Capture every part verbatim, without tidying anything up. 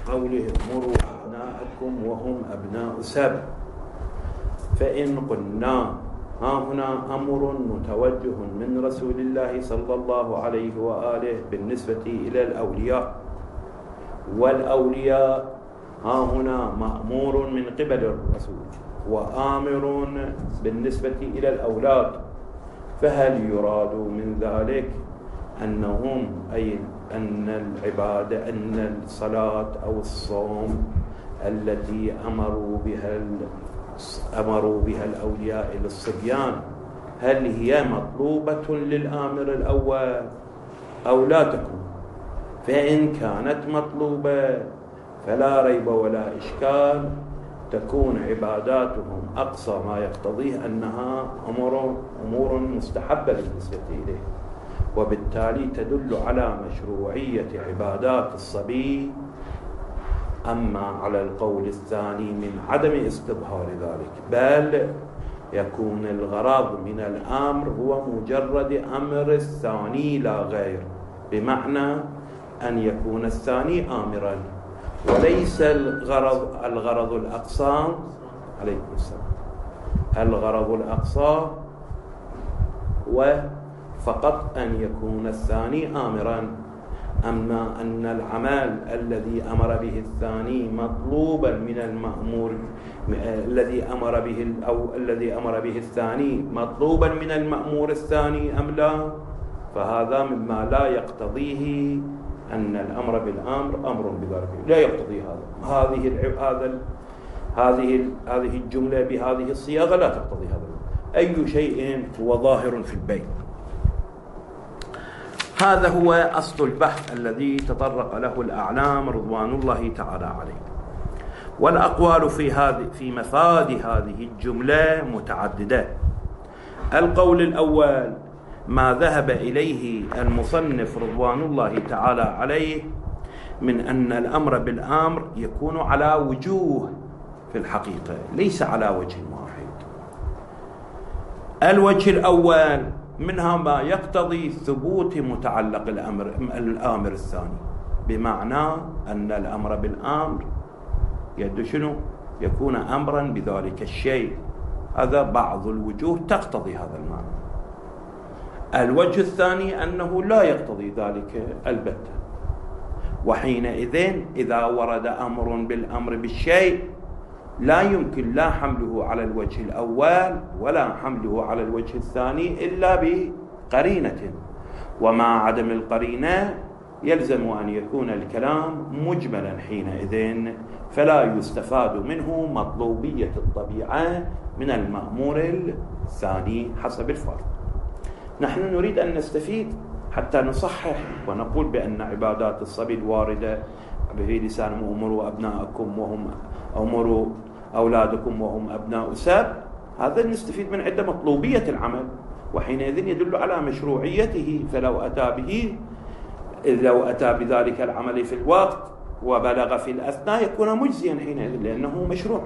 قوله مروا أبناءكم وهم أبناء سبع، فإن قلنا ها هنا أمر متوجه من رسول الله صلى الله عليه وآله بالنسبة إلى الأولياء، والأولياء ها هنا مأمور من قبل الرسول وآمر بالنسبة إلى الأولاد، فهل يراد من ذلك أنهم أي أن العبادة أن الصلاة أو الصوم التي أمروا بها أمروا بها الأولياء للصبيان هل هي مطلوبة للآمر الأول أو لا تكون؟ فإن كانت مطلوبة فلا ريب ولا إشكال تكون عباداتهم أقصى ما يقتضيه أنها أمور أمور مستحبة بالنسبة إليه، وبالتالي تدل على مشروعية عبادات الصبي. أما على القول الثاني من عدم استظهار ذلك، بل يكون الغرض من الأمر هو مجرد أمر الثاني لا غير، بمعنى أن يكون الثاني آمرا، وليس الغرض الغرض الأقصى عليكم السلام الغرض الأقصى وفقط أن يكون الثاني آمرا. أما أن العمل الذي أمر به الثاني مطلوبا من المأمور الذي أمر به أو الذي أمر به الثاني مطلوبا من المأمور الثاني أم لا، فهذا مما لا يقتضيه أن الأمر بالأمر أمر بذلك، لا يقتضي هذا. هذه هذا هذه هذه الجملة بهذه الصياغة لا تقتضي هذا. أي شيء هو ظاهر في البيت. هذا هو أصل البحث الذي تطرق له الأعلام رضوان الله تعالى عليه. والأقوال في هذه في مفاد هذه الجملة متعددة. القول الأول ما ذهب إليه المصنف رضوان الله تعالى عليه من أن الأمر بالأمر يكون على وجوه في الحقيقة، ليس على وجه واحد. الوجه الأول منها ما يقتضي ثبوت متعلق الأمر الآمر الثاني، بمعنى أن الأمر بالأمر يد شنو يكون أمرا بذلك الشيء. هذا بعض الوجوه تقتضي هذا المعنى. الوجه الثاني أنه لا يقتضي ذلك البتة، وحينئذ إذا ورد أمر بالأمر بالشيء لا يمكن لا حمله على الوجه الأول ولا حمله على الوجه الثاني إلا بقرينة، ومع عدم القرينة يلزم أن يكون الكلام مجملا حينئذ، فلا يستفاد منه مطلوبية الطبيعة من المأمور الثاني حسب الفرق. نحن نريد أن نستفيد حتى نصحح ونقول بأن عبادات الصبي الواردة به لسان أمروا أبناءكم وهم أمروا أولادكم وهم أبناء سبع، هذا نستفيد من عدة مطلوبية العمل، وحينئذ يدل على مشروعيته. فلو أتى به لو أتى بذلك العمل في الوقت وبلغ في الأثناء يكون مجزيا حينئذ لأنه مشروع.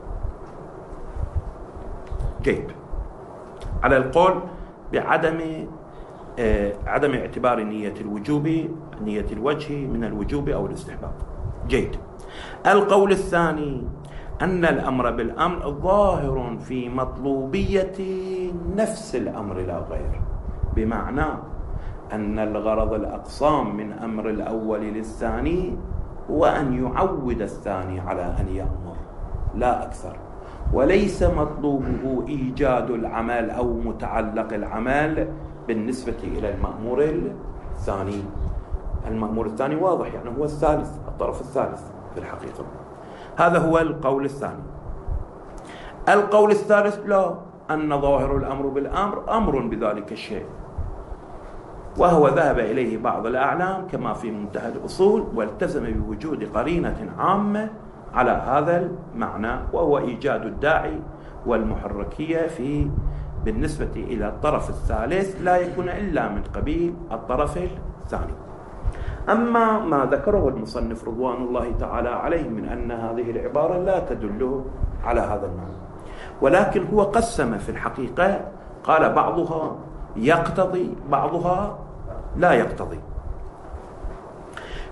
جيد. على القول بعدم آه عدم اعتبار نية الوجوب نية الوجه من الوجوب أو الاستحباب. جيد. القول الثاني أن الأمر بالأمر ظاهر في مطلوبية نفس الأمر لا غير، بمعنى أن الغرض الأقصام من أمر الأول للثاني هو أن يعود الثاني على أن يأمر لا أكثر، وليس مطلوبه إيجاد العمل أو متعلق العمل بالنسبة إلى المأمور الثاني. المأمور الثاني واضح، يعني هو الثالث، الطرف الثالث في الحقيقة. هذا هو القول الثاني. القول الثالث لا، أن ظاهر الأمر بالأمر أمر بذلك الشيء، وهو ذهب إليه بعض الأعلام كما في منتهى الأصول، والتزم بوجود قرينة عامة على هذا المعنى، وهو إيجاد الداعي والمحركية في بالنسبة إلى الطرف الثالث لا يكون إلا من قبيل الطرف الثاني. أما ما ذكره المصنف رضوان الله تعالى عليه من أن هذه العبارة لا تدل على هذا المعنى، ولكن هو قسم في الحقيقة، قال بعضها يقتضي بعضها لا يقتضي.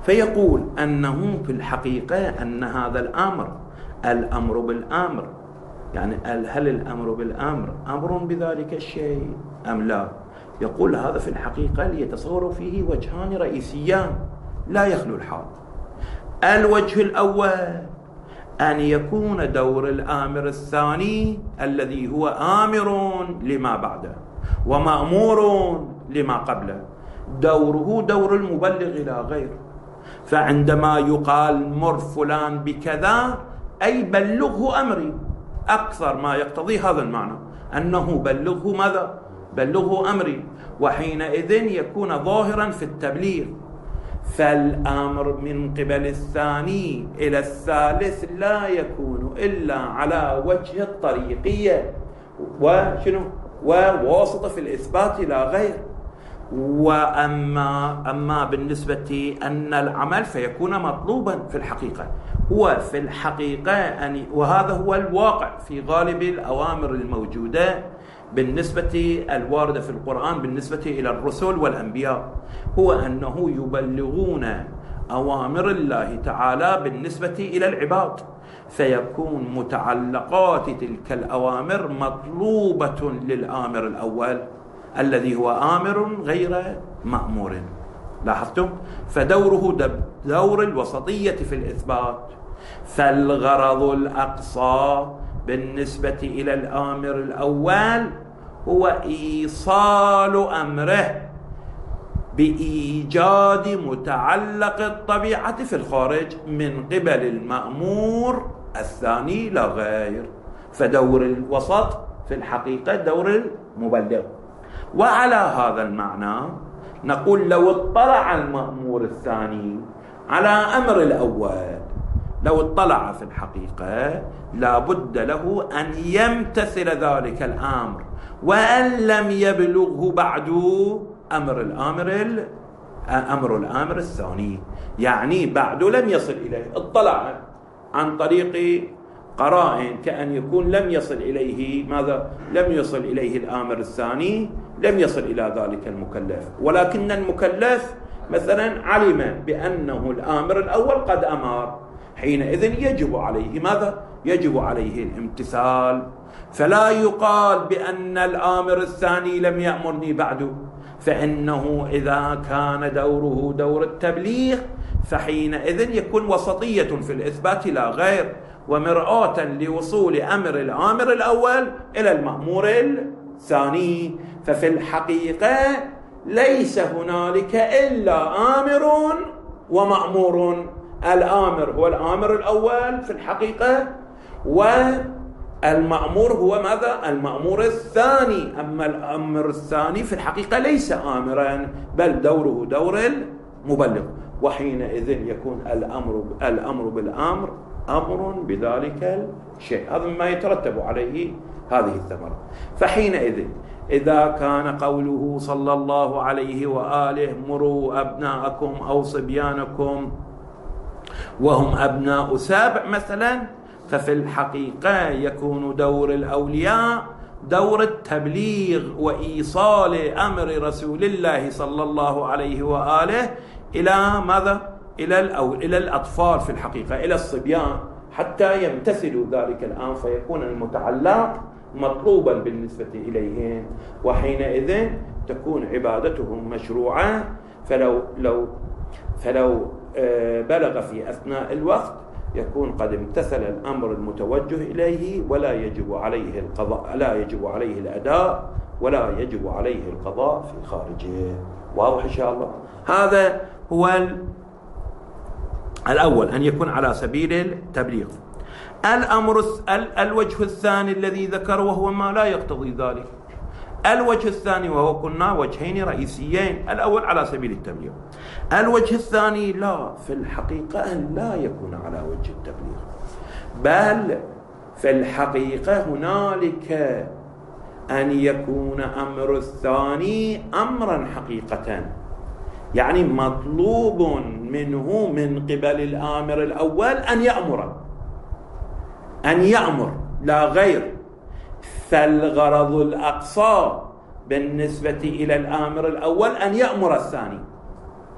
فيقول أنه في الحقيقة أن هذا الأمر الأمر بالأمر، يعني هل الأمر بالأمر أمر بذلك الشيء أم لا؟ يقول هذا في الحقيقة ليتصور فيه وجهان رئيسيان لا يخلو الحال. الوجه الأول أن يكون دور الآمر الثاني الذي هو آمر لما بعده ومأمور لما قبله، دوره دور المبلغ لا غير. فعندما يقال مر فلان بكذا أي بلغه أمري، أكثر ما يقتضي هذا المعنى أنه بلغه ماذا؟ بلغه أمري، وحينئذ يكون ظاهرا في التبليغ. فالأمر من قبل الثاني إلى الثالث لا يكون إلا على وجه الطريقية وشنو وواسطة في الإثبات لا غير. وأما أما بالنسبة أن العمل فيكون مطلوبا في الحقيقة، هو في الحقيقة أن وهذا هو الواقع في غالب الأوامر الموجودة بالنسبة الواردة في القرآن بالنسبة إلى الرسل والأنبياء، هو أنه يبلغون أوامر الله تعالى بالنسبة إلى العباد، فيكون متعلقات تلك الأوامر مطلوبة للآمر الأول الذي هو آمر غير مأمور. لاحظتم؟ فدوره دور الوسطية في الإثبات. فالغرض الأقصى بالنسبة إلى الآمر الأول هو إيصال أمره بإيجاد متعلق الطبيعة في الخارج من قبل المأمور الثاني لا غير. فدور الوسط في الحقيقة دور المبلغ. وعلى هذا المعنى نقول لو اطلع المأمور الثاني على أمر الأول، لو اطلع في الحقيقة لابد له أن يمتثل ذلك الأمر، وأن لم يبلغه بعد أمر الآمر أمر الآمر الثاني، يعني بعد لم يصل إليه، اطلع عن طريق قرائن كأن يكون لم يصل إليه ماذا؟ لم يصل إليه الآمر الثاني، لم يصل إلى ذلك المكلف، ولكن المكلف مثلا علم بأنه الآمر الأول قد أمر، حينئذ يجب عليه ماذا؟ يجب عليه الامتثال. فلا يقال بأن الآمر الثاني لم يأمرني بعد، فإنه إذا كان دوره دور التبليغ فحينئذ يكون وسطية في الإثبات لا غير، ومرآة لوصول أمر الآمر الأول إلى المأمور الثاني. ففي الحقيقة ليس هنالك إلا آمر ومأمور. الآمر هو الآمر الأول في الحقيقة، والمأمور هو ماذا؟ المأمور الثاني. أما الأمر الثاني في الحقيقة ليس آمرا، بل دوره دور المبلغ، وحينئذ يكون الأمر الأمر بالأمر أمر بذلك الشيء. هذا ما يترتب عليه هذه الثمرة. فحينئذ إذا كان قوله صلى الله عليه وآله مروا أبناءكم أو صبيانكم وهم أبناء سبع مثلا، ففي الحقيقة يكون دور الأولياء دور التبليغ وإيصال أمر رسول الله صلى الله عليه وآله إلى ماذا؟ إلى الأو... إلى الأطفال في الحقيقة، إلى الصبيان، حتى يمتثلوا ذلك الآن، فيكون المتعلق مطلوبا بالنسبة إليهم، وحينئذ تكون عبادتهم مشروعة. فلو لو فلو بلغ في أثناء الوقت يكون قد امتثل الأمر المتوجه إليه، ولا يجب عليه القضاء، لا يجب عليه الأداء، ولا يجب عليه القضاء في خارجه. واضح إن شاء الله؟ هذا هو الأول، أن يكون على سبيل التبليغ. الأمر الوجه الثاني الذي ذكر وهو ما لا يقتضي ذلك. الوجه الثاني وهو قلنا وجهين رئيسيين، الأول على سبيل التبليغ، الوجه الثاني لا، في الحقيقة أن لا يكون على وجه التبليغ، بل في الحقيقة هنالك أن يكون أمر الثاني أمرا حقيقة، يعني مطلوب منه من قبل الآمر الأول أن يأمر أن يأمر لا غير. فالغرض الأقصى بالنسبة إلى الآمر الأول أن يأمر الثاني.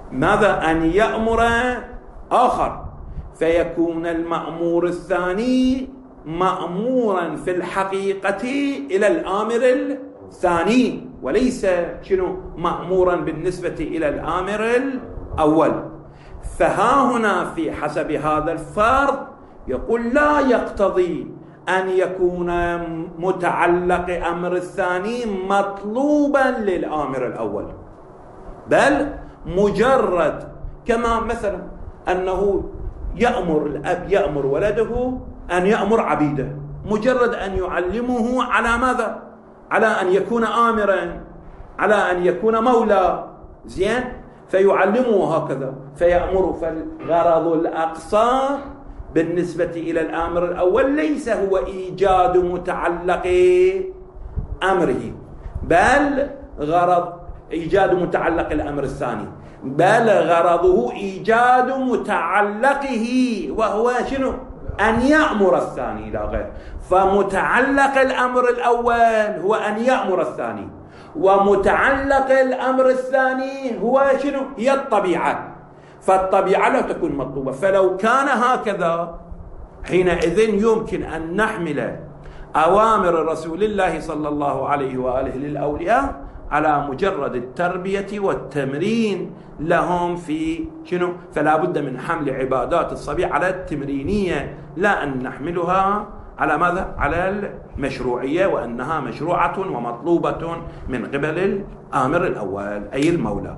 ماذا؟ أن يأمر آخر، فيكون المأمور الثاني مأمورا في الحقيقة إلى الآمر الثاني، وليس شنو مأمورا بالنسبة إلى الآمر الأول. فها هنا في حسب هذا الفرض يقول لا يقتضي أن يكون متعلق أمر الثاني مطلوبا للآمر الأول، بل مجرد كما مثلا أنه يأمر الأب يأمر ولده أن يأمر عبيده، مجرد أن يعلمه على ماذا؟ على أن يكون آمرا، على أن يكون مولى، زين، فيعلمه هكذا فيأمر. فالغرض الأقصى بالنسبة إلى الآمر الأول ليس هو إيجاد متعلق أمره، بل غرض إيجاد متعلق الأمر الثاني، بل غرضه إيجاد متعلقه وهو شنو؟ أن يأمر الثاني لا غير. فمتعلق الأمر الأول هو أن يأمر الثاني، ومتعلق الأمر الثاني هو شنو؟ هي الطبيعة. فالطبيعة لا تكون مطلوبة. فلو كان هكذا حينئذ يمكن أن نحمل أوامر رسول الله صلى الله عليه وآله للأولياء على مجرد التربية والتمرين لهم في شنو؟ فلا بد من حمل عبادات الصبي على التمرينية، لا أن نحملها على ماذا؟ على المشروعية، وأنها مشروعة ومطلوبة من قبل الآمر الأول أي المولى.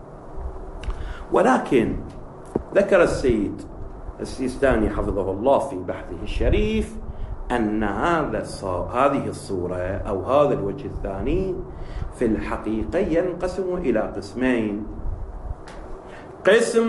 ولكن ذكر السيد السيستاني حفظه الله في بحثه الشريف أن هذا هذه الصورة أو هذا الوجه الثاني في الحقيقة ينقسم إلى قسمين. قسم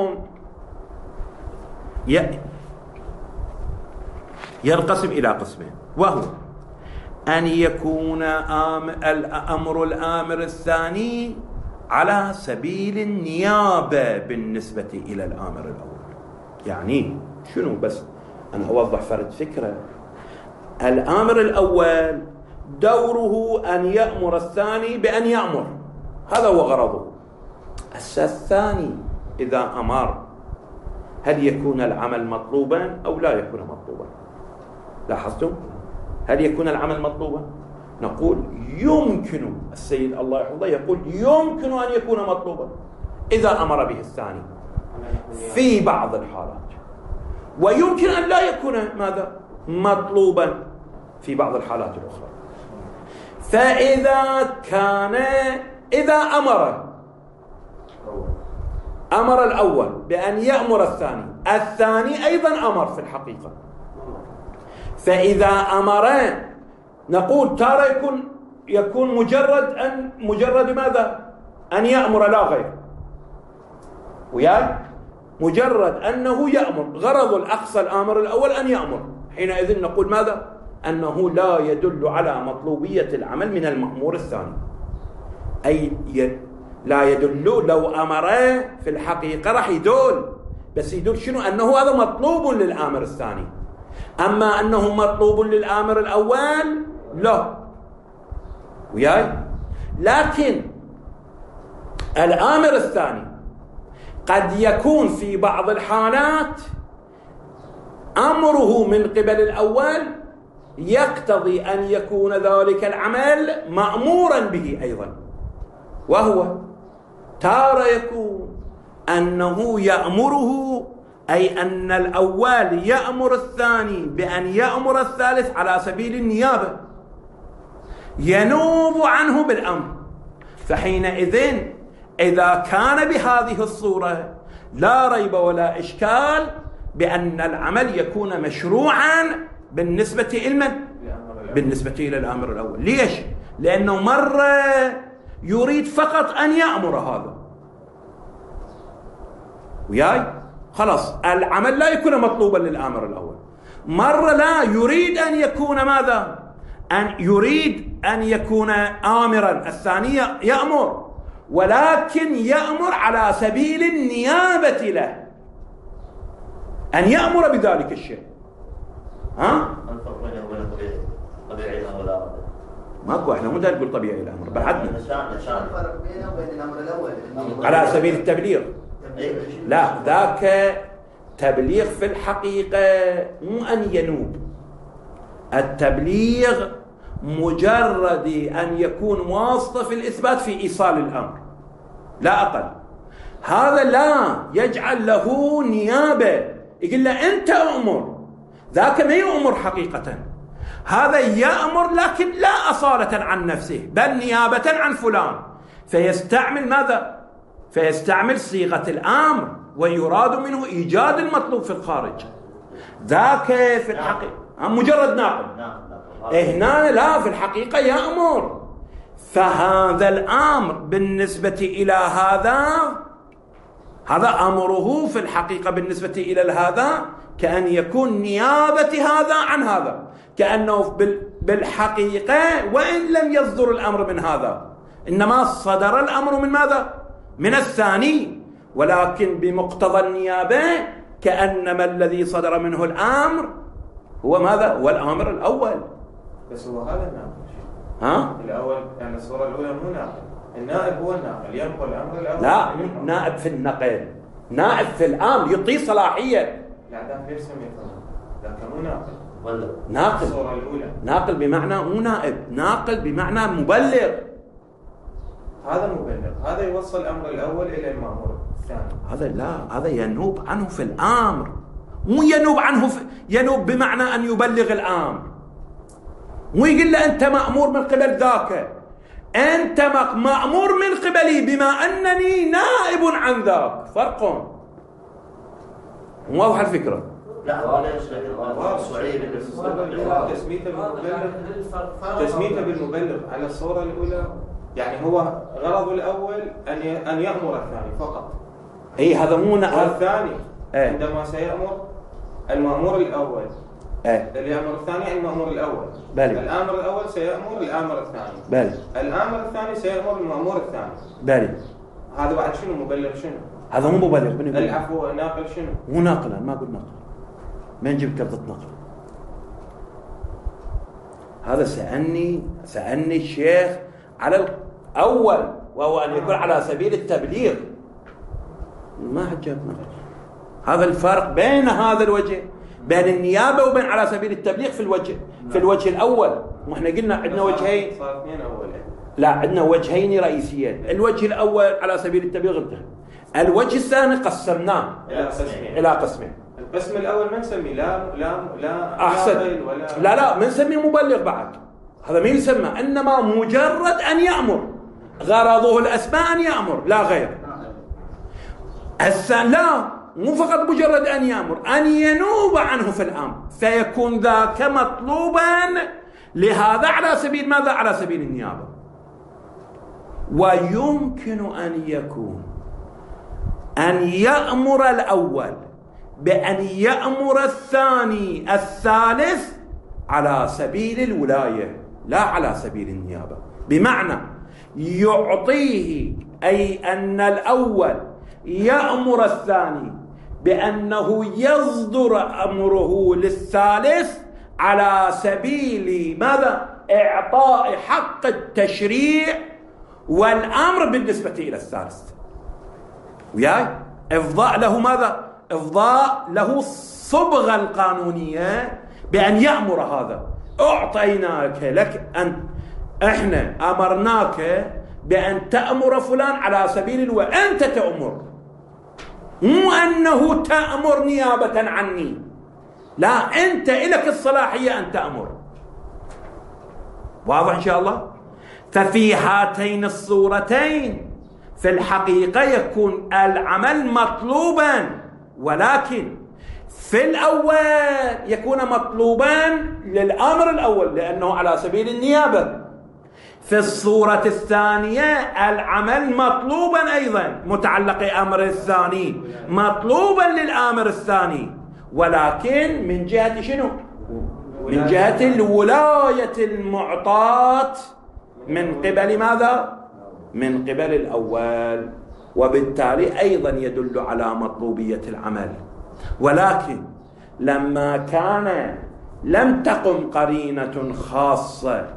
ينقسم إلى قسمين، وهو أن يكون الأمر الآمر الثاني على سبيل النيابة بالنسبة إلى الآمر الأول. يعني شنو؟ بس أنا أوضح فرد فكرة. الآمر الأول دوره أن يأمر الثاني بأن يأمر، هذا هو غرضه. الثاني إذا أمر هل يكون العمل مطلوبا أو لا يكون مطلوبا؟ لاحظتم؟ هل يكون العمل مطلوبا؟ نقول يمكن، السيد الله يحفظه يقول يمكن أن يكون مطلوبا إذا أمر به الثاني في بعض الحالات، ويمكن أن لا يكون ماذا؟ مطلوبا في بعض الحالات الأخرى. فإذا كان إذا أمر أمر الأول بأن يأمر الثاني، الثاني أيضا أمر في الحقيقة، فإذا أمر نقول ترى يكون يكون مجرد أن مجرد ماذا؟ أن يأمر لا غير، وياي مجرد أنه يأمر، غرض الأقصى الآمر الأول أن يأمر، حينئذ نقول ماذا؟ أنه لا يدل على مطلوبية العمل من المأمور الثاني، أي لا يدل. لو أمر في الحقيقة راح يدل، بس يدل شنو؟ أنه هذا مطلوب للآمر الثاني. أما أنه مطلوب للآمر الأول لا، وياي. لكن الآمر الثاني قد يكون في بعض الحالات أمره من قبل الأول يقتضي أن يكون ذلك العمل مأمورا به أيضا، وهو تارة يكون أنه يأمره، أي أن الأول يأمر الثاني بأن يأمر الثالث على سبيل النيابة، ينوب عنه بالأمر. فحينئذ إذا كان بهذه الصورة لا ريب ولا إشكال بأن العمل يكون مشروعا بالنسبة إلى بالنسبة إلى الأمر الأول. ليش؟ لأنه مرة يريد فقط أن يأمر هذا، وياي خلاص العمل لا يكون مطلوبا للآمر الأول. مرة لا يريد أن يكون ماذا؟ أن يريد أن يكون آمرا، الثاني يأمر، ولكن يأمر على سبيل النيابة له، أن يأمر بذلك الشيء. ها؟ ماكو، احنا مو نقول طبيعي الامر بعدنا. شو الفرق بينه وبين الامر الاول؟ على سبيل التبليغ. لا، ذاك تبليغ في الحقيقة مو أن ينوب. التبليغ مجرد أن يكون واسطة في الإثبات في إيصال الأمر، لا أقل. هذا لا يجعل له نيابة، يقول له أنت أمر، ذاك ما يأمر حقيقة. هذا يأمر لكن لا أصالة عن نفسه، بل نيابة عن فلان، فيستعمل ماذا؟ فيستعمل صيغة الأمر، ويراد منه إيجاد المطلوب في الخارج. ذاك في الحقيقة مجرد ناقل. هنا لا، في الحقيقة يأمر. فهذا الأمر بالنسبة إلى هذا، هذا أمره في الحقيقة بالنسبة إلى هذا كأن يكون نيابة هذا عن هذا، كأنه بالحقيقة وإن لم يصدر الأمر من هذا، إنما صدر الأمر من ماذا؟ من الثاني، ولكن بمقتضى النيابة كأنما الذي صدر منه الأمر هو ماذا؟ هو الأمر الأول. بس هو هذا الناقل. ها؟ الأول يعني الصورة الأولى مو ناقل، النائب هو الناقل، ينقل الأمر الأول. لا، نائب في النقل، نائب في الأمر يعطي صلاحية. لا، ذاك غير سمي ذاك مو ناقل. ولا ناقل. الصورة الأولى ناقل بمعنى مو نائب، ناقل بمعنى مبلغ. هذا مبلغ، هذا يوصل الأمر الأول إلى المأمور الثاني. هذا لا، هذا ينوب عنه في الأمر، مو ينوب عنه في... ينوب بمعنى أن يبلغ الأمر، مو يقول له أنت مأمور من قبل ذاك، أنت مأمور من قبلي بما أنني نائب عن ذاك. فرق. واضح الفكرة؟ لا، ولا يصلح الصعيب تسميته بالمبلغ، تسميته بالمبلغ على الصورة الأولى، يعني هو غرض الأول أن أن يأمر الثاني فقط. أي هذا مو نائب. الثاني ايه؟ عندما سيأمر المأمور الأول، ايه؟ اللي يأمر الثاني عن المأمور الأول. بلي. الآمر الأول سيأمر الآمر الثاني. بلي. الآمر الثاني سيأمر المأمور الثاني. بلي. هذا بعد شنو؟ مبلغ شنو؟ هذا مو مبلغ. من العفو ناقل شنو؟ مو ناقل، ما أقول ناقل. ما نجيب كلمة ناقل. هذا سألني سألني الشيخ على الأول، وهو أن يكون على سبيل التبليغ. ما حجبنا. هذا الفرق بين هذا الوجه، بين النيابة وبين على سبيل التبليغ في الوجه في الوجه الأول. واحنا قلنا عندنا وجهين. صار اثنين أولين. لا، عندنا وجهين رئيسيين. الوجه الأول على سبيل التبليغ انتهى. الوجه الثاني قسمناه إلى قسمين. إلى قسمين. القسم الأول ما نسميه لا لا لا أحسن. ولا لا لا ما نسميه مبلغ بعد، هذا ما يسمى، إنما مجرد أن يأمر، غرضه الأسماء أن يأمر لا غير. الثاني لا، مو فقط مجرد أن يأمر، أن ينوب عنه في الأمر، فيكون ذاك مطلوبا لهذا على سبيل ماذا؟ على سبيل النيابة. ويمكن أن يكون أن يأمر الأول بأن يأمر الثاني الثالث على سبيل الولاية لا على سبيل النيابة، بمعنى يعطيه، أي أن الأول يأمر الثاني بأنه يصدر أمره للثالث على سبيل ماذا؟ إعطاء حق التشريع والأمر بالنسبة إلى الثالث، وياي إفضاء له ماذا؟ إفضاء له الصبغة القانونية بأن يأمر هذا. أعطيناك لك أن إحنا أمرناك بأن تأمر فلان على سبيل الو أنت تأمر، مو أنه تأمر نيابة عني، لا، أنت إلك الصلاحية أن تأمر. واضح إن شاء الله؟ ففي هاتين الصورتين في الحقيقة يكون العمل مطلوبا، ولكن في الأول يكون مطلوبا للأمر الأول لأنه على سبيل النيابة. في الصورة الثانية العمل مطلوبا أيضا، متعلق أمر الثاني مطلوبا للآمر الثاني، ولكن من جهة شنو؟ من جهة الولاية المعطاة من قبل ماذا؟ من قبل الأول، وبالتالي أيضا يدل على مطلوبية العمل. ولكن لما كان لم تقم قرينة خاصة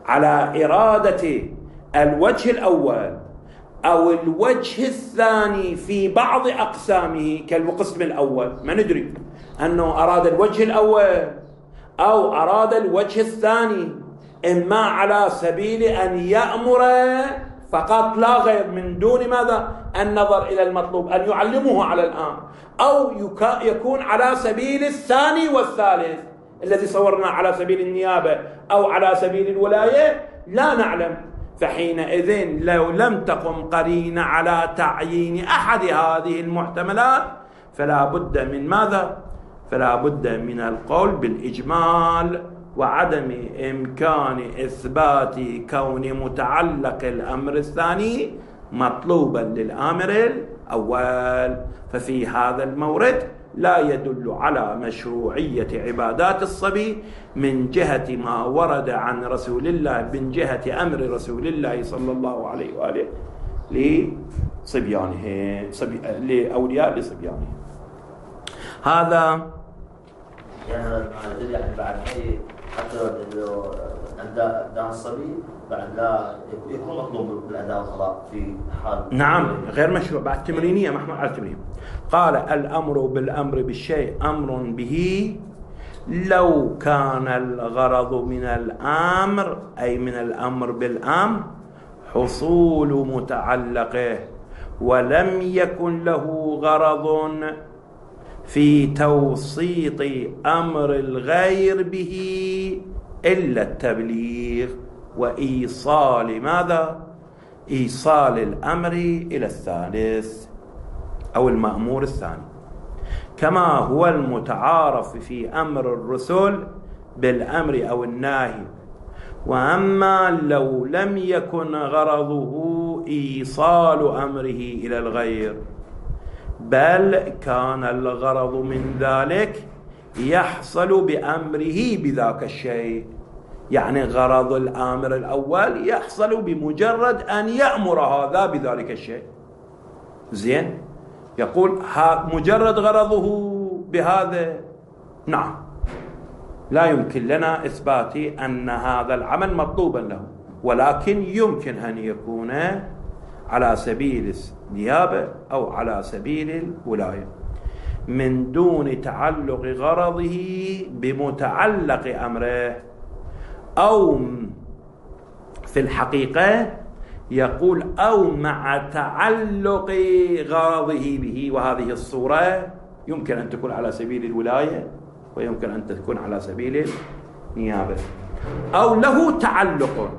على إرادة الوجه الأول أو الوجه الثاني في بعض أقسامه كالقسم الأول، ما ندري أنه أراد الوجه الأول أو أراد الوجه الثاني، إما على سبيل أن يأمر فقط لا غير من دون ماذا النظر إلى المطلوب، أن يعلمه على الأمر، أو يكون على سبيل الثاني والثالث الذي صورنا على سبيل النيابة أو على سبيل الولاية، لا نعلم. فحينئذ لو لم تقم قرينة على تعيين أحد هذه المحتملات فلا بد من ماذا؟ فلا بد من القول بالإجمال وعدم إمكان إثبات كون متعلق الأمر الثاني مطلوبا للآمر الأول. ففي هذا المورد لا يدل على مشروعية عبادات الصبي من جهة ما ورد عن رسول الله، من جهة أمر رسول الله صلى الله عليه وآله لصبيانه صبي... لأولياء لصبيانه. هذا يعني يعني بعد حتى لو أداء أداء الصبي بعد لا يكون مطلوب بالأداء والقضاء في حال. نعم غير مشروع بعد تمرينية محمود على التمرين. قال الأمر بالأمر بالشيء أمر به لو كان الغرض من الأمر أي من الأمر بالأمر حصول متعلقه، ولم يكن له غرض في توسيط أمر الغير به إلا التبليغ وإيصال ماذا؟ إيصال الأمر إلى الثالث أو المأمور الثاني، كما هو المتعارف في أمر الرسل بالأمر أو النهي. وأما لو لم يكن غرضه إيصال أمره إلى الغير بل كان الغرض من ذلك يحصل بأمره بذاك الشيء، يعني غرض الآمر الأول يحصل بمجرد أن يأمر هذا بذلك الشيء. زين، يقول مجرد غرضه بهذا نعم لا يمكن لنا إثبات أن هذا العمل مطلوبا له، ولكن يمكن أن يكون على سبيل النيابة أو على سبيل الولاية من دون تعلق غرضه بمتعلق أمره، أو في الحقيقة يقول أو مع تعلق غرضه به. وهذه الصورة يمكن أن تكون على سبيل الولاية ويمكن أن تكون على سبيل النيابة، أو له تعلق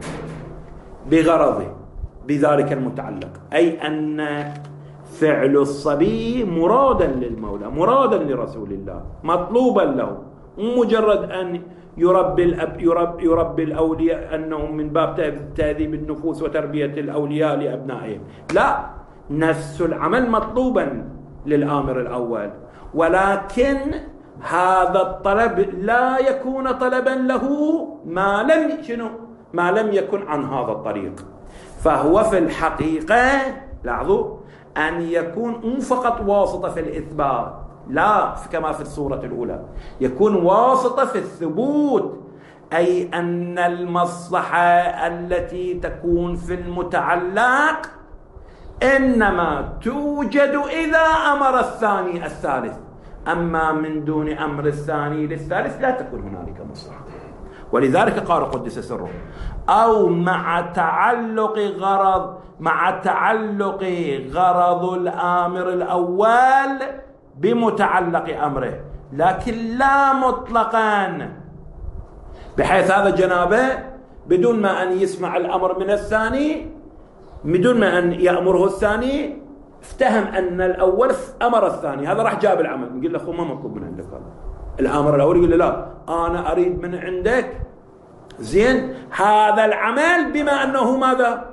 بغرضه بذلك المتعلق، أي أن فعل الصبي مرادا للمولى مرادا لرسول الله مطلوبا له، مجرد أن يربي الأب يربي, يربي الأولياء أنهم من باب تهذيب النفوس وتربية الأولياء لأبنائهم، لا، نفس العمل مطلوبا للآمر الأول، ولكن هذا الطلب لا يكون طلبا له ما لم شنو ما لم يكن عن هذا الطريق. فهو في الحقيقة لاحظوا أن يكون مو فقط واسطة في الإثبات، لا كما في الصورة الأولى، يكون واسطة في الثبوت، أي أن المصلحة التي تكون في المتعلق إنما توجد إذا أمر الثاني الثالث، أما من دون أمر الثاني للثالث لا تكون هنالك مصلحة. ولذلك قال قدس سره أو مع تعلق غرض مع تعلق غرض الآمر الأول بمتعلق أمره، لكن لا مطلقا، بحيث هذا جنابه بدون ما أن يسمع الأمر من الثاني، بدون ما أن يأمره الثاني افتهم أن الأول أمر الثاني، هذا راح جاب العمل، نقول له أخو ما مطلوب من عندك هذا الأمر الأول، يقول له لا أنا أريد من عندك زين هذا العمل بما أنه ماذا.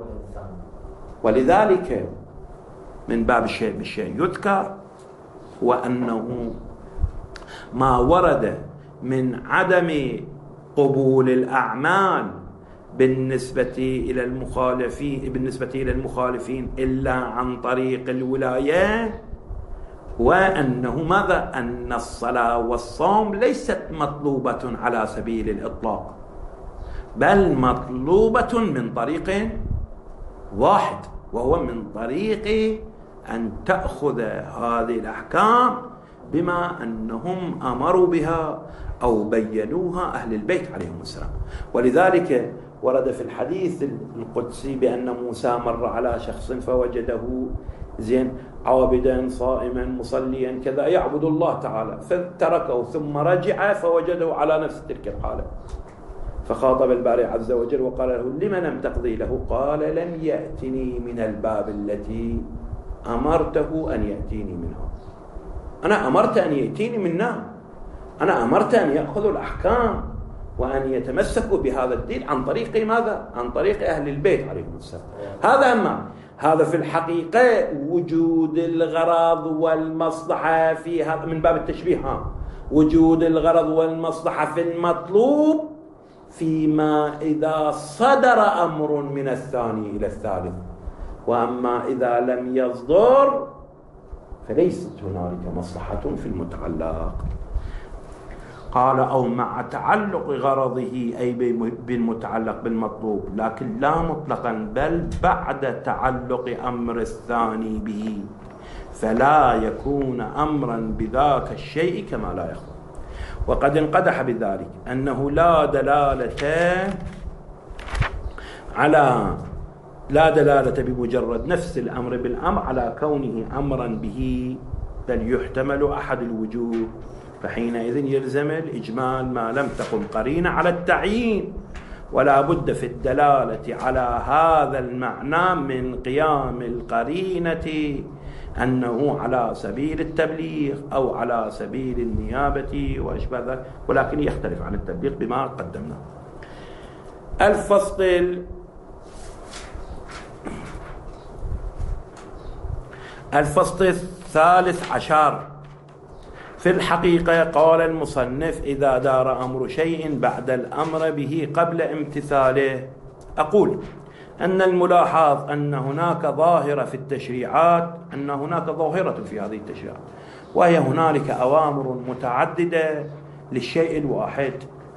ولذلك من باب الشيء بالشيء يذكر وأنه ما ورد من عدم قبول الأعمال بالنسبة إلى المخالفين بالنسبة إلى المخالفين إلا عن طريق الولاية، وأنه ماذا أن الصلاة والصوم ليست مطلوبة على سبيل الإطلاق، بل مطلوبة من طريق واحد، وهو من طريق أن تأخذ هذه الأحكام بما أنهم أمروا بها أو بينوها أهل البيت عليهم السلام. ولذلك ورد في الحديث القدسي بأن موسى مر على شخص فوجده زين عابدا صائما مصليا كذا يعبد الله تعالى، فتركه ثم رجع فوجده على نفس تلك الحالة، فخاطب الباري عز وجل وقال له لما لم تقضي له؟ قال لم يأتني من الباب التي أمرته أن يأتيني منها. أنا أمرت أن يأتيني منها، أنا أمرت أن يأخذوا الأحكام وأن يتمسكوا بهذا الدين عن طريق ماذا؟ عن طريق أهل البيت عليهم السلام. هذا أما هذا في الحقيقة وجود الغرض والمصلحة في هذا من باب التشبيه، ها وجود الغرض والمصلحة في المطلوب فيما إذا صدر أمر من الثاني إلى الثالث، وأما إذا لم يصدر فليست هنالك مصلحة في المتعلق. قال أو مع تعلق غرضه أي بالمتعلق بالمطلوب، لكن لا مطلقا بل بعد تعلق أمر الثاني به، فلا يكون أمرا بذاك الشيء كما لا يخبر. وقد انقدح بذلك أنه لا دلالة على لا دلالة بمجرد نفس الأمر بالأمر على كونه أمرا به، بل يحتمل أحد الوجوه، فحينئذ يلزم الإجمال ما لم تقم قرينة على التعيين، ولا بد في الدلالة على هذا المعنى من قيام القرينة أنه على سبيل التبليغ أو على سبيل النيابة وأشبه ذلك، ولكن يختلف عن التبليغ بما قدمنا. الفصل الفصل الثالث عشر. في الحقيقة قال المصنف إذا دار أمر شيء بعد الأمر به قبل امتثاله، أقول أن الملاحظ أن هناك ظاهرة في التشريعات أن هناك ظاهرة في هذه التشريعات، وهي هنالك أوامر متعددة للشيء الواحد،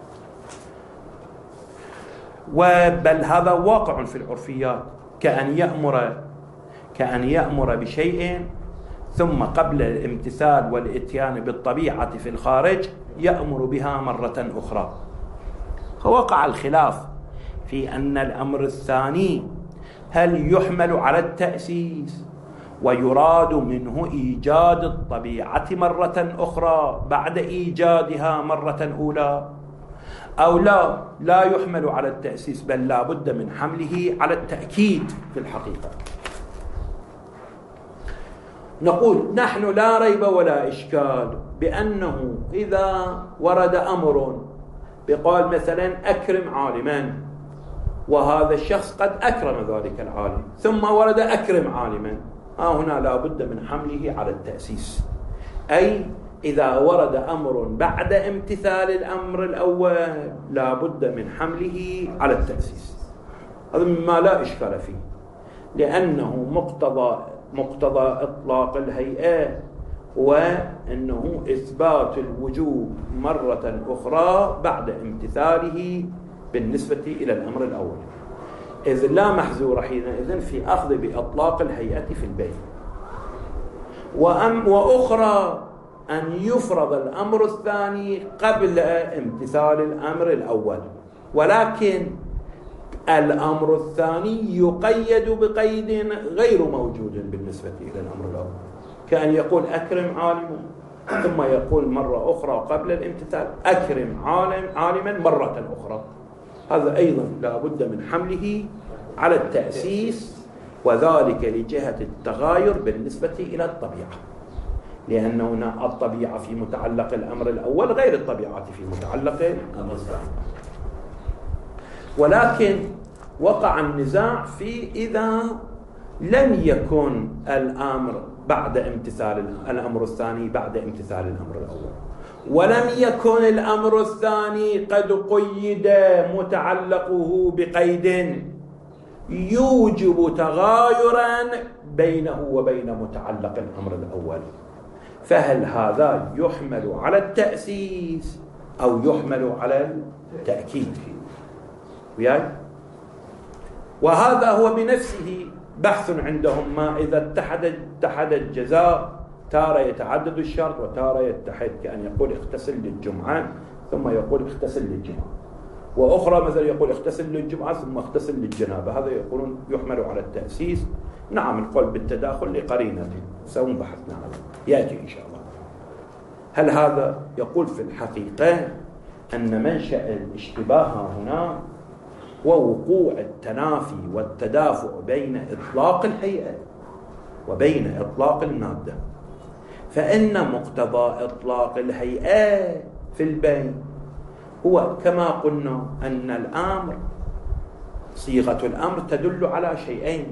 وبل هذا واقع في العرفيات، كأن يأمر كأن يأمر بشيء ثم قبل الامتثال والإتيان بالطبيعة في الخارج يأمر بها مرة أخرى. فوقع الخلاف في أن الأمر الثاني هل يحمل على التأسيس ويراد منه إيجاد الطبيعة مرة أخرى بعد إيجادها مرة أولى، أو لا لا يحمل على التأسيس بل لا بد من حمله على التأكيد في الحقيقة. نقول نحن لا ريب ولا إشكال بأنه إذا ورد أمر بقال مثلا أكرم عالما، وهذا الشخص قد أكرم ذلك العالم، ثم ورد أكرم عالما، ها هنا لا بد من حمله على التأسيس، أي إذا ورد أمر بعد امتثال الأمر الأول لا بد من حمله على التأسيس. هذا مما لا إشكال فيه، لأنه مقتضى مقتضى إطلاق الهيئة وأنه إثبات الوجوب مرة أخرى بعد امتثاله بالنسبة إلى الأمر الأول، إذ لا محذور حينئذ في أخذ بإطلاق الهيئة في البيت. وأم وأخرى أن يفرض الأمر الثاني قبل امتثال الأمر الأول، ولكن الأمر الثاني يقيد بقيد غير موجود بالنسبة إلى الأمر الأول، كأن يقول أكرم عالما، ثم يقول مرة أخرى قبل الامتثال أكرم عالم عالما مرة أخرى. هذا أيضا لا بد من حمله على التأسيس، وذلك لجهة التغاير بالنسبة إلى الطبيعة، لأن هنا الطبيعة في متعلق الأمر الأول غير الطبيعة في متعلق الأمر الثاني. ولكن وقع النزاع في إذا لم يكن الأمر بعد امتثال الأمر الثاني بعد امتثال الأمر الأول، ولم يكن الأمر الثاني قد قيد متعلقه بقيد يوجب تغايرا بينه وبين متعلق الأمر الأول، فهل هذا يحمل على التأسيس أو يحمل على التأكيد؟ وياي؟ وهذا هو بنفسه بحث عندهم، ما إذا اتحد اتحد الجزاء تارة يتعدد الشرط وتارة يتحد، كأن يقول اغتسل للجمعة ثم يقول اغتسل للجمعة، وأخرى مثلا يقول اغتسل للجمعة ثم اغتسل للجنابة. هذا يقولون يحمل على التأسيس. نعم، القول بالتداخل لقرينة سوف بحثنا عنه يأتي إن شاء الله. هل هذا يقول في الحقيقة أن منشأ الاشتباه هنا ووقوع التنافي والتدافع بين إطلاق الهيئة وبين إطلاق المادة، فإن مقتضى إطلاق الهيئة في البين هو كما قلنا أن الأمر صيغة الأمر تدل على شيئين،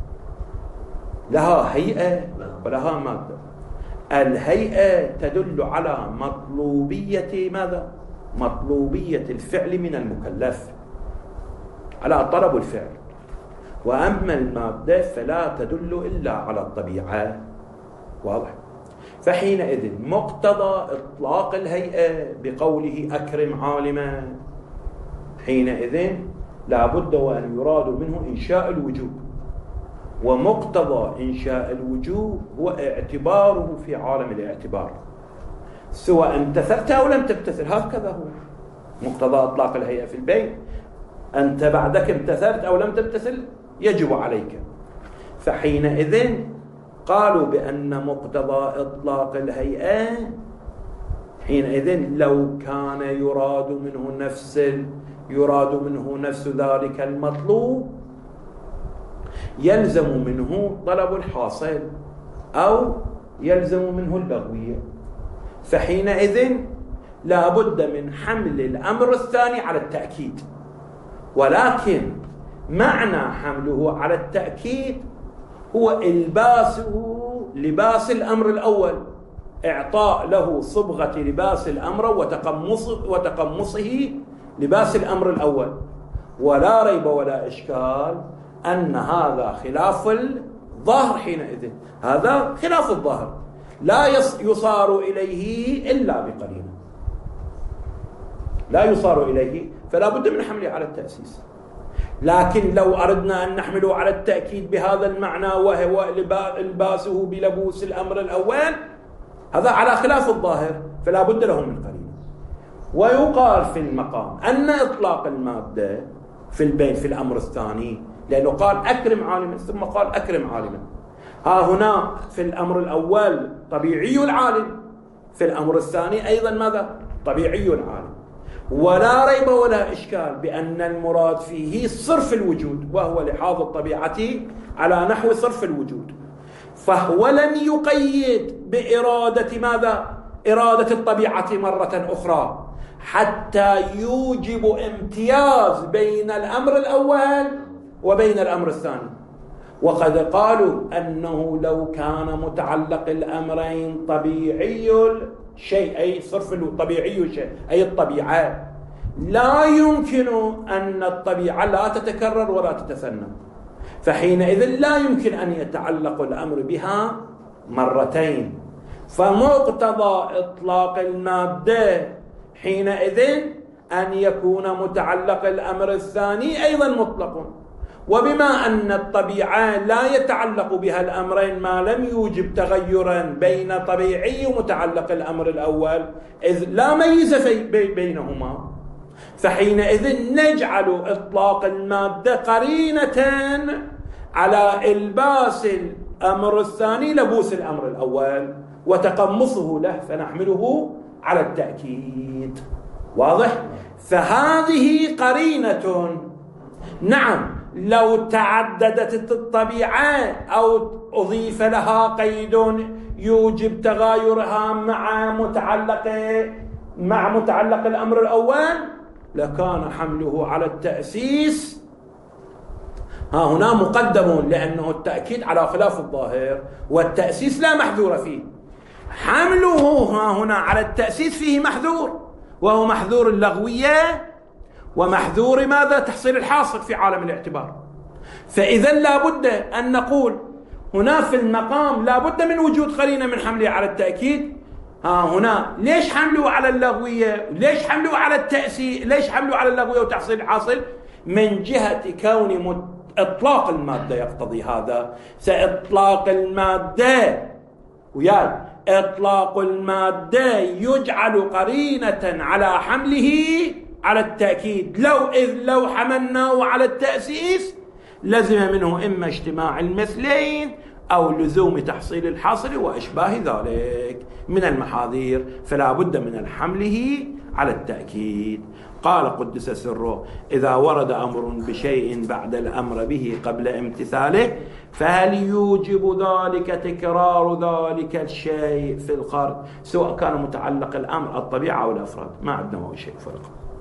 لها هيئة ولها مادة. الهيئة تدل على مطلوبية ماذا؟ مطلوبية الفعل من المكلف، على طلب الفعل. وأما المادة فلا تدل إلا على الطبيعة. واضح؟ فحينئذ مقتضى إطلاق الهيئة بقوله أكرم عالما، حينئذ لا بد وأن يراد منه إنشاء الوجوب، ومقتضى إنشاء الوجوب هو اعتباره في عالم الاعتبار، سواء امتثلت أو لم تمتثل. هكذا هو مقتضى إطلاق الهيئة في البيت، أنت بعدك امتثلت أو لم تمتثل يجب عليك. فحينئذ قالوا بأن مقتضى إطلاق الهيئة حينئذ لو كان يراد منه نفس يراد منه نفس ذلك المطلوب يلزم منه طلب الحاصل أو يلزم منه اللغوية، فحينئذ لا بد من حمل الأمر الثاني على التأكيد. ولكن معنى حمله على التأكيد هو إلباسه لباس الأمر الأول، إعطاء له صبغة لباس الأمر وتقمصه, وتقمصه لباس الأمر الأول. ولا ريب ولا إشكال أن هذا خلاف الظاهر. حينئذ هذا خلاف الظاهر، لا يصار إليه إلا بقرينة، لا يصار إليه، فلا بد من حمله على التأسيس. لكن لو أردنا أن نحمله على التأكيد بهذا المعنى وهو إلباسه بلبوس الأمر الأول، هذا على خلاف الظاهر، فلا بد له من قرينة. ويقال في المقام أن إطلاق المادة في البيت في الأمر الثاني، لأنه قال أكرم عالما ثم قال أكرم عالما، ها هنا في الأمر الأول طبيعي العالم، في الأمر الثاني أيضا ماذا؟ طبيعي العالم. ولا ريب ولا إشكال بأن المراد فيه صرف الوجود، وهو لحاظ الطبيعة على نحو صرف الوجود، فهو لم يقيد بإرادة ماذا؟ إرادة الطبيعة مرة أخرى، حتى يوجب امتياز بين الأمر الأول وبين الأمر الثاني. وقد قالوا أنه لو كان متعلق الأمرين طبيعي الشيء، أي صرف طبيعي الشيء أي الطبيعة، لا يمكن أن الطبيعة لا تتكرر ولا تتثنى، فحينئذ لا يمكن أن يتعلق الأمر بها مرتين. فمقتضى إطلاق المادة حينئذ أن يكون متعلق الأمر الثاني أيضا مطلق. وبما أن الطبيعة لا يتعلق بها الأمرين ما لم يوجب تغيرا بين طبيعي ومتعلق الأمر الأول، إذ لا ميز في بينهما، فحينئذ نجعل إطلاق المادة قرينة على إلباس الأمر الثاني لبوس الأمر الأول وتقمصه له، فنحمله على التأكيد. واضح؟ فهذه قرينة. نعم، لو تعددت الطبيعة أو أضيف لها قيد يوجب تغايرها مع متعلق مع متعلق الأمر الأول لكان حمله على التأسيس ها هنا مقدم، لأنه التأكيد على خلاف الظاهر والتأسيس لا محذور فيه. حمله ها هنا على التأسيس فيه محذور، وهو محذور اللغوية ومحذور ماذا؟ تحصيل الحاصل في عالم الاعتبار. فإذا لا بد أن نقول هنا في المقام لا بد من وجود قرينة من حمله على التأكيد. ها هنا ليش حمله على اللغوية؟ ليش حمله على التأسيس؟ ليش حمله على اللغوية وتحصيل الحاصل؟ من جهة كون إطلاق المادة يقتضي هذا. سإطلاق المادة وياي إطلاق المادة يجعل قرينة على حمله على التأكيد. لو إذ لو حملناه على التأسيس لزم منه إما اجتماع المثلين أو لزوم تحصيل الحاصل وأشباه ذلك من المحاذير، فلا بد من حمله على التأكيد. قال قدس سره: إذا ورد أمر بشيء بعد الأمر به قبل امتثاله فهل يوجب ذلك تكرار ذلك الشيء في الخرج، سواء كان متعلق الأمر الطبيعة أو الأفراد، ما عندنا شيء فرق،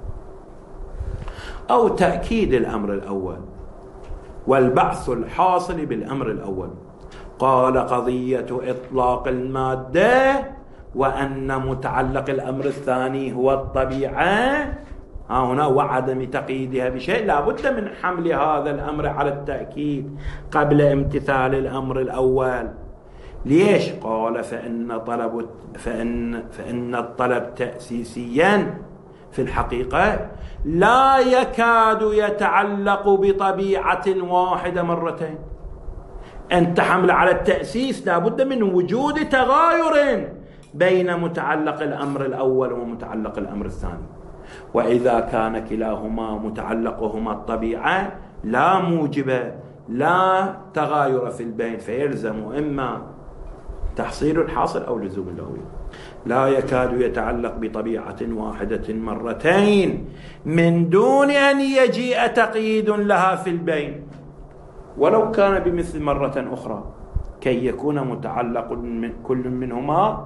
أو تأكيد الأمر الأول والبعث الحاصل بالأمر الأول. قال: قضية إطلاق المادة وأن متعلق الأمر الثاني هو الطبيعة ها هنا وعدم تقييدها بشيء، لا بد من حمل هذا الأمر على التأكيد قبل امتثال الأمر الأول. ليش؟ قال: فإن طلب فإن فإن الطلب تأسيسيا في الحقيقة لا يكاد يتعلق بطبيعة واحدة مرتين. أنت حمل على التأسيس لا بد من وجود تغاير بين متعلق الأمر الأول ومتعلق الأمر الثاني، وإذا كان كلاهما متعلقهما الطبيعة لا موجب لا تغاير في البين، فيلزم إما تحصيل الحاصل أو لزوم اللغوي. لا يكاد يتعلق بطبيعة واحدة مرتين من دون أن يجيء تقييد لها في البين، ولو كان بمثل مرة أخرى، كي يكون متعلق من كل منهما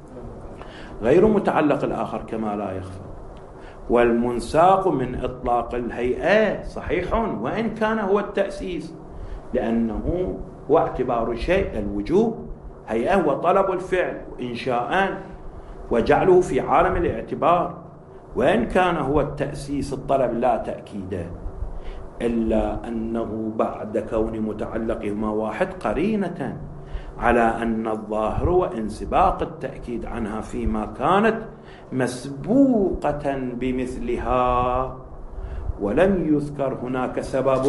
غير متعلق الآخر كما لا يخفى. والمنساق من إطلاق الهيئة صحيح وإن كان هو التأسيس، لأنه هو اعتبار الشيء الوجوب، هيئة وطلب الفعل وإنشاء وجعله في عالم الاعتبار، وإن كان هو التأسيس الطلب لا تأكيده، إلا أنه بعد كون متعلقهما واحد قرينة على أن الظاهر وانسباق التأكيد عنها فيما كانت مسبوقة بمثلها، ولم يذكر هناك سبب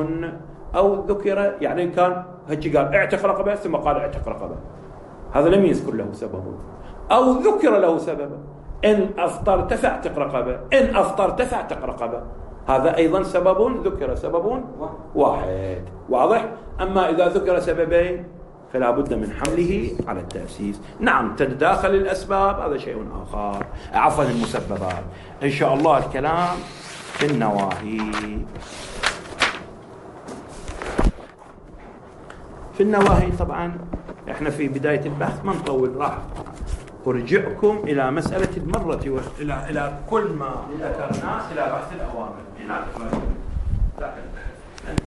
أو ذكر، يعني كان هجي قال اعتق رقبة ثم قال اعتق رقبة، هذا لم يذكر له سبب، أو ذكر له سبب: إن أفطرت فاعتق رقبة، إن أفطرت فاعتق رقبة، هذا أيضا سبب ذكر، سبب واحد، واضح؟ أما إذا ذكر سببين فلا بد من حمله على التأسيس. نعم تتداخل الأسباب هذا شيء آخر، عفوا المسببات. إن شاء الله الكلام في النواهي. في النواهي طبعا احنا في بداية البحث ما نطول، راح أرجعكم إلى مسألة المرة إلى إلى كل ما ذكرناه إلى بحث الأوامر.